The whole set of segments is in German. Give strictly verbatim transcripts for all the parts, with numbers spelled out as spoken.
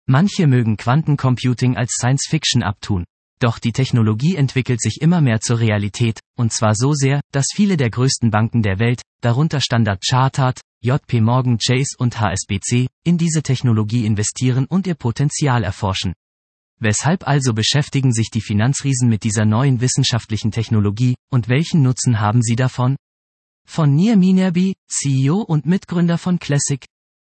Manche mögen Quantencomputing als Science Fiction abtun. Doch die Technologie entwickelt sich immer mehr zur Realität, und zwar so sehr, dass viele der größten Banken der Welt, darunter Standard Chartered, J P Morgan Chase und H S B C, in diese Technologie investieren und ihr Potenzial erforschen. Weshalb also beschäftigen sich die Finanzriesen mit dieser neuen wissenschaftlichen Technologie, und welchen Nutzen haben sie davon? Von Nir Minerbi, C E O und Mitgründer von Classic.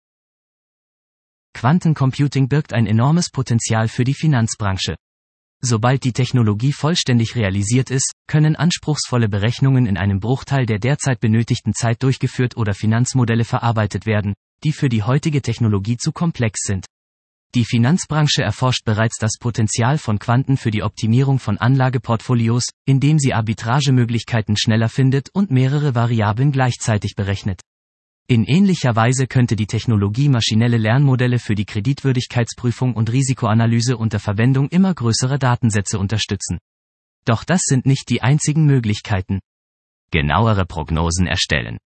Quantencomputing birgt ein enormes Potenzial für die Finanzbranche. Sobald die Technologie vollständig realisiert ist, können anspruchsvolle Berechnungen in einem Bruchteil der derzeit benötigten Zeit durchgeführt oder Finanzmodelle verarbeitet werden, die für die heutige Technologie zu komplex sind. Die Finanzbranche erforscht bereits das Potenzial von Quanten für die Optimierung von Anlageportfolios, indem sie Arbitragemöglichkeiten schneller findet und mehrere Variablen gleichzeitig berechnet. In ähnlicher Weise könnte die Technologie maschinelle Lernmodelle für die Kreditwürdigkeitsprüfung und Risikoanalyse unter Verwendung immer größerer Datensätze unterstützen. Doch das sind nicht die einzigen Möglichkeiten. Genauere Prognosen erstellen.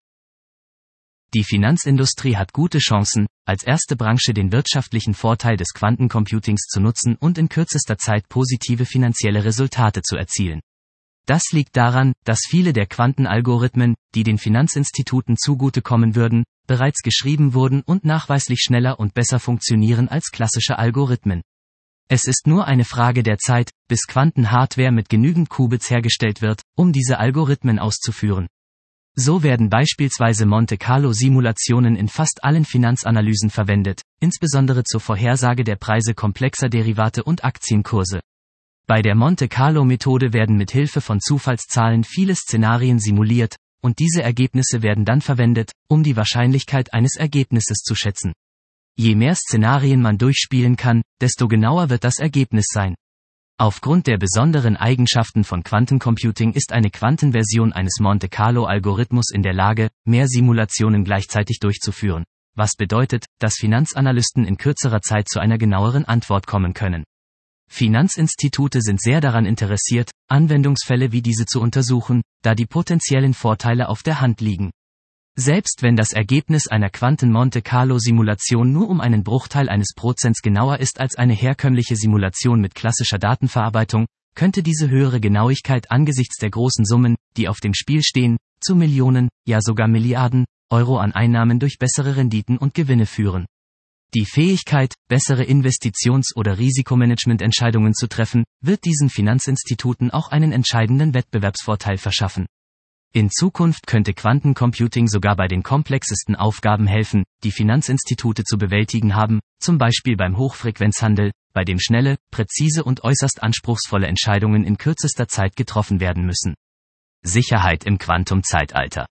Die Finanzindustrie hat gute Chancen, als erste Branche den wirtschaftlichen Vorteil des Quantencomputings zu nutzen und in kürzester Zeit positive finanzielle Resultate zu erzielen. Das liegt daran, dass viele der Quantenalgorithmen, die den Finanzinstituten zugutekommen würden, bereits geschrieben wurden und nachweislich schneller und besser funktionieren als klassische Algorithmen. Es ist nur eine Frage der Zeit, bis Quantenhardware mit genügend Qubits hergestellt wird, um diese Algorithmen auszuführen. So werden beispielsweise Monte-Carlo-Simulationen in fast allen Finanzanalysen verwendet, insbesondere zur Vorhersage der Preise komplexer Derivate und Aktienkurse. Bei der Monte-Carlo-Methode werden mit Hilfe von Zufallszahlen viele Szenarien simuliert, und diese Ergebnisse werden dann verwendet, um die Wahrscheinlichkeit eines Ergebnisses zu schätzen. Je mehr Szenarien man durchspielen kann, desto genauer wird das Ergebnis sein. Aufgrund der besonderen Eigenschaften von Quantencomputing ist eine Quantenversion eines Monte-Carlo-Algorithmus in der Lage, mehr Simulationen gleichzeitig durchzuführen, was bedeutet, dass Finanzanalysten in kürzerer Zeit zu einer genaueren Antwort kommen können. Finanzinstitute sind sehr daran interessiert, Anwendungsfälle wie diese zu untersuchen, da die potenziellen Vorteile auf der Hand liegen. Selbst wenn das Ergebnis einer Quanten-Monte-Carlo-Simulation nur um einen Bruchteil eines Prozents genauer ist als eine herkömmliche Simulation mit klassischer Datenverarbeitung, könnte diese höhere Genauigkeit angesichts der großen Summen, die auf dem Spiel stehen, zu Millionen, ja sogar Milliarden Euro an Einnahmen durch bessere Renditen und Gewinne führen. Die Fähigkeit, bessere Investitions- oder Risikomanagemententscheidungen zu treffen, wird diesen Finanzinstituten auch einen entscheidenden Wettbewerbsvorteil verschaffen. In Zukunft könnte Quantencomputing sogar bei den komplexesten Aufgaben helfen, die Finanzinstitute zu bewältigen haben, zum Beispiel beim Hochfrequenzhandel, bei dem schnelle, präzise und äußerst anspruchsvolle Entscheidungen in kürzester Zeit getroffen werden müssen. Sicherheit im Quantumzeitalter.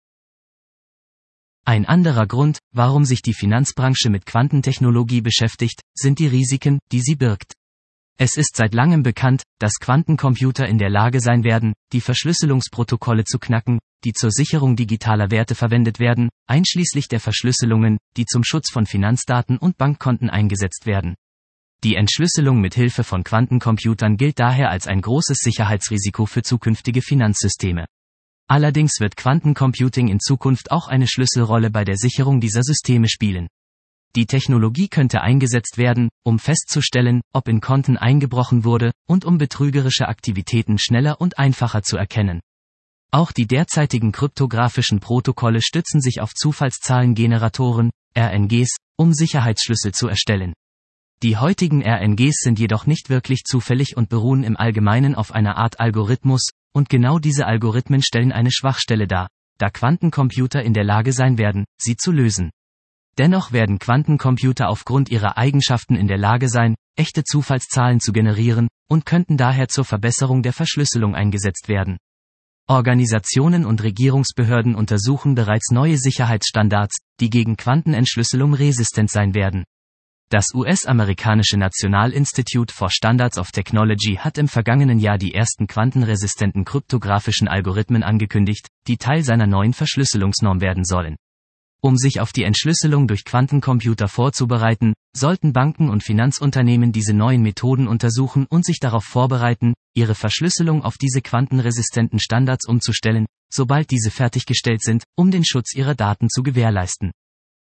Ein anderer Grund, warum sich die Finanzbranche mit Quantentechnologie beschäftigt, sind die Risiken, die sie birgt. Es ist seit langem bekannt, dass Quantencomputer in der Lage sein werden, die Verschlüsselungsprotokolle zu knacken, die zur Sicherung digitaler Werte verwendet werden, einschließlich der Verschlüsselungen, die zum Schutz von Finanzdaten und Bankkonten eingesetzt werden. Die Entschlüsselung mit Hilfe von Quantencomputern gilt daher als ein großes Sicherheitsrisiko für zukünftige Finanzsysteme. Allerdings wird Quantencomputing in Zukunft auch eine Schlüsselrolle bei der Sicherung dieser Systeme spielen. Die Technologie könnte eingesetzt werden, um festzustellen, ob in Konten eingebrochen wurde, und um betrügerische Aktivitäten schneller und einfacher zu erkennen. Auch die derzeitigen kryptografischen Protokolle stützen sich auf Zufallszahlengeneratoren, R N Gs, um Sicherheitsschlüssel zu erstellen. Die heutigen R N Gs sind jedoch nicht wirklich zufällig und beruhen im Allgemeinen auf einer Art Algorithmus, und genau diese Algorithmen stellen eine Schwachstelle dar, da Quantencomputer in der Lage sein werden, sie zu lösen. Dennoch werden Quantencomputer aufgrund ihrer Eigenschaften in der Lage sein, echte Zufallszahlen zu generieren, und könnten daher zur Verbesserung der Verschlüsselung eingesetzt werden. Organisationen und Regierungsbehörden untersuchen bereits neue Sicherheitsstandards, die gegen Quantenentschlüsselung resistent sein werden. Das U S-amerikanische National Institute for Standards of Technology hat im vergangenen Jahr die ersten quantenresistenten kryptografischen Algorithmen angekündigt, die Teil seiner neuen Verschlüsselungsnorm werden sollen. Um sich auf die Entschlüsselung durch Quantencomputer vorzubereiten, sollten Banken und Finanzunternehmen diese neuen Methoden untersuchen und sich darauf vorbereiten, ihre Verschlüsselung auf diese quantenresistenten Standards umzustellen, sobald diese fertiggestellt sind, um den Schutz ihrer Daten zu gewährleisten.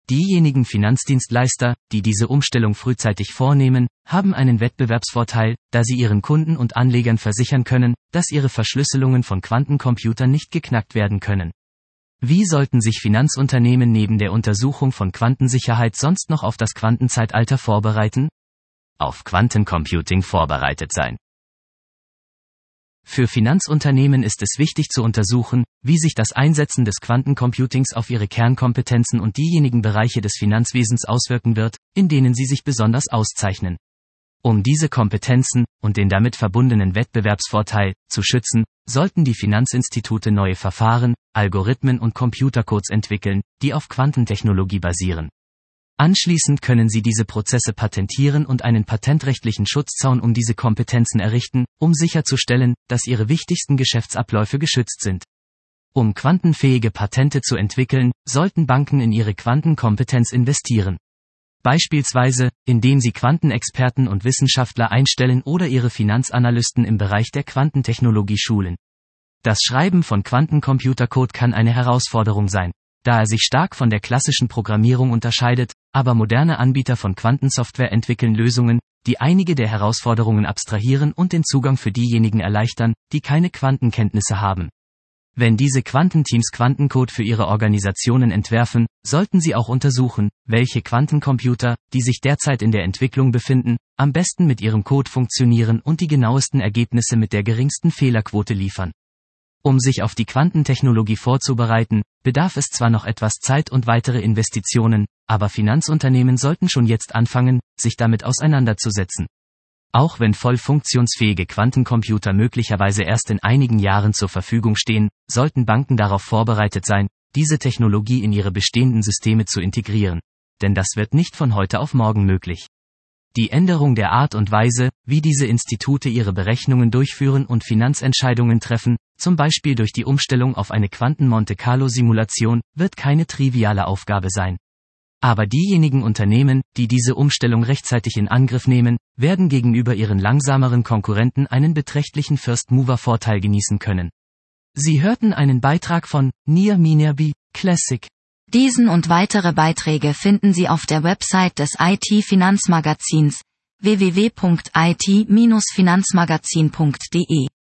Diejenigen Finanzdienstleister, die diese Umstellung frühzeitig vornehmen, haben einen Wettbewerbsvorteil, da sie ihren Kunden und Anlegern versichern können, dass ihre Verschlüsselungen von Quantencomputern nicht geknackt werden können. Wie sollten sich Finanzunternehmen neben der Untersuchung von Quantensicherheit sonst noch auf das Quantenzeitalter vorbereiten? Auf Quantencomputing vorbereitet sein. Für Finanzunternehmen ist es wichtig zu untersuchen, wie sich das Einsetzen des Quantencomputings auf ihre Kernkompetenzen und diejenigen Bereiche des Finanzwesens auswirken wird, in denen sie sich besonders auszeichnen. Um diese Kompetenzen und den damit verbundenen Wettbewerbsvorteil zu schützen, sollten die Finanzinstitute neue Verfahren, Algorithmen und Computercodes entwickeln, die auf Quantentechnologie basieren. Anschließend können sie diese Prozesse patentieren und einen patentrechtlichen Schutzzaun um diese Kompetenzen errichten, um sicherzustellen, dass ihre wichtigsten Geschäftsabläufe geschützt sind. Um quantenfähige Patente zu entwickeln, sollten Banken in ihre Quantenkompetenz investieren. Beispielsweise, indem sie Quantenexperten und Wissenschaftler einstellen oder ihre Finanzanalysten im Bereich der Quantentechnologie schulen. Das Schreiben von Quantencomputercode kann eine Herausforderung sein, da er sich stark von der klassischen Programmierung unterscheidet, aber moderne Anbieter von Quantensoftware entwickeln Lösungen, die einige der Herausforderungen abstrahieren und den Zugang für diejenigen erleichtern, die keine Quantenkenntnisse haben. Wenn diese Quantenteams Quantencode für ihre Organisationen entwerfen, sollten sie auch untersuchen, welche Quantencomputer, die sich derzeit in der Entwicklung befinden, am besten mit ihrem Code funktionieren und die genauesten Ergebnisse mit der geringsten Fehlerquote liefern. Um sich auf die Quantentechnologie vorzubereiten, bedarf es zwar noch etwas Zeit und weitere Investitionen, aber Finanzunternehmen sollten schon jetzt anfangen, sich damit auseinanderzusetzen. Auch wenn voll funktionsfähige Quantencomputer möglicherweise erst in einigen Jahren zur Verfügung stehen, sollten Banken darauf vorbereitet sein, diese Technologie in ihre bestehenden Systeme zu integrieren. Denn das wird nicht von heute auf morgen möglich. Die Änderung der Art und Weise, wie diese Institute ihre Berechnungen durchführen und Finanzentscheidungen treffen, zum Beispiel durch die Umstellung auf eine Quanten-Monte-Carlo-Simulation, wird keine triviale Aufgabe sein. Aber diejenigen Unternehmen, die diese Umstellung rechtzeitig in Angriff nehmen, werden gegenüber ihren langsameren Konkurrenten einen beträchtlichen First-Mover-Vorteil genießen können. Sie hörten einen Beitrag von Nia Minerbi, Classic. Diesen und weitere Beiträge finden Sie auf der Website des I T-Finanzmagazins w w w punkt i t Bindestrich finanzmagazin punkt d e.